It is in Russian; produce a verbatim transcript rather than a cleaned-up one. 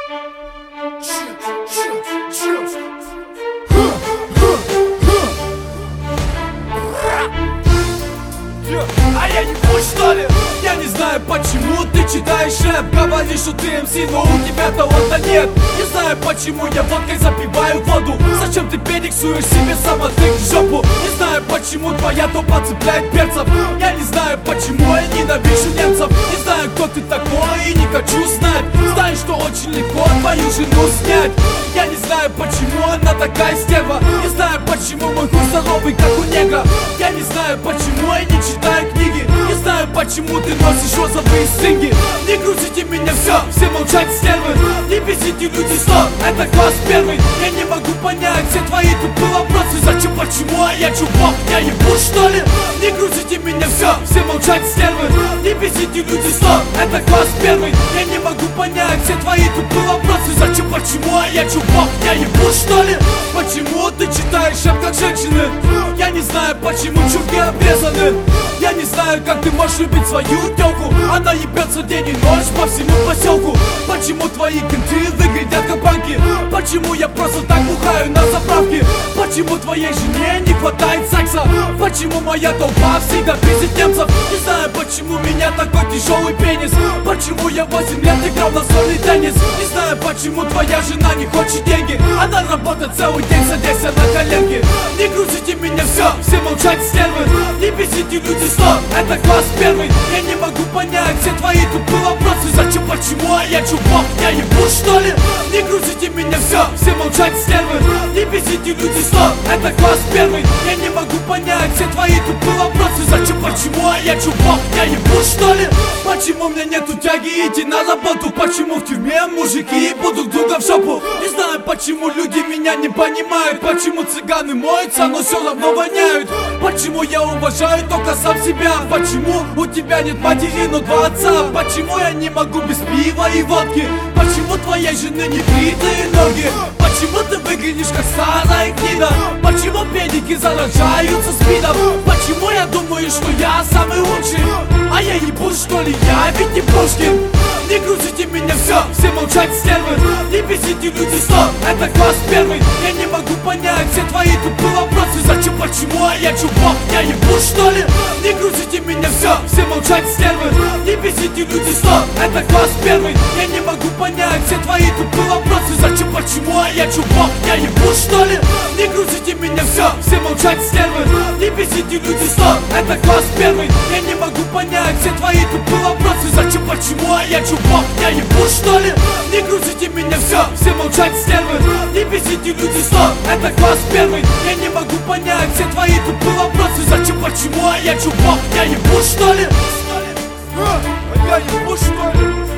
А я не пусть, что ли? Я не знаю, почему ты читаешь рэп. Говоришь, что ты эм си, но у тебя таланта нет. Не знаю, почему я водкой запиваю воду. Зачем ты перексуешь себе самотык в жопу? Не знаю, почему твоя топа цепляет перцев. Я не знаю, почему я ненавижу немцев. Не знаю, кто ты такой и не хочу знать. Знаю, что очень легко твою жену снять. Я не знаю, почему она такая стерва. Не знаю, почему мой хуй здоровый, как у негра. Я не знаю, почему я не читаю книги. Не знаю, почему ты носишь розовые стинги. Не грузите меня, все, все молчать, стервы. Не бесите люди, стоп, это класс первый. Я не могу понять все твои тупые вопросы. Зачем, почему, а я чувак, я ебу, что ли? Не грузите меня, все, все молчать, стервы. Не бесите люди, стоп, это класс первый. Я не могу понять все твои тупые вопросы. Зачем, почему, а я чувак, я ебу, что ли? Почему ты читаешь рэп как женщины? Я не знаю, почему чурки обрезаны. Я не знаю, как ты можешь любить свою тёлку. Она ебется день и ночь по всему поселку. Почему твои кенты выглядят как банки? Почему я просто так бухаю на заправке? Почему твоей жене не хватает секса? Почему моя толпа всегда пиздит немцев? Не знаю, почему у меня такой тяжелый пенис. Почему я восемь лет играл на настольный теннис? Не знаю, почему твоя жена не хочет деньги. Она работает целый день, садясь на коленки. Не грузите меня, все, все молчать, стервы. Не бесите люди, стоп, это класс первый. Я не могу понять все твои тупые вопросы. Зачем, почему, а я чувак, я ебу, что ли? Не грузите меня, все, все молчать, стервы. Не бесите люди, стоп, это класс первый. Я не могу понять все твои тупые вопросы. Зачем, почему, а я чувак, я ебу, что ли? Почему у меня нету тяги идти на работу? Почему в тюрьме мужики ебут друга в жопу? Не знаю, почему люди меня не понимают. Почему цыганы моются, но все равно воняют? Почему я уважаю только сам себя? Почему у тебя нет матери, но два отца? Почему я не могу без пива и водки? Почему твоей жены не бритые ноги? Почему ты выглядишь как старая гнида? Почему педики заражаются спидом? Почему я думаю, что я самый лучший? А я ебу, что ли, я ведь не Пушкин. Не грузите меня, все, все молчать, стервы. Не бесите люди, стоп, это класс первый. Я не могу понять все твои тупые вопросы. Зачем, почему, а я чувак, я ебу, что ли? Не грузите меня, все, все молчать, стервы. Не бесите люди, стоп, это класс первый. Я не могу понять все твои тупые вопросы. Зачем, почему, а я чувак, я ебу, что ли? Не грузите меня, все, все молчать, стервы. Не бесите люди, стоп, это класс первый. Я не могу понять все твои тупые вопросы. Зачем, почему, а я чувак, я ебу, что ли? Не грузите меня, все, все молчать, стервы. Не бесите люди, стоп, это класс первый. Я не могу понять все твои тупые вопросы. Зачем, почему, а я чувак, я ебу, что ли? А я ебу, что ли?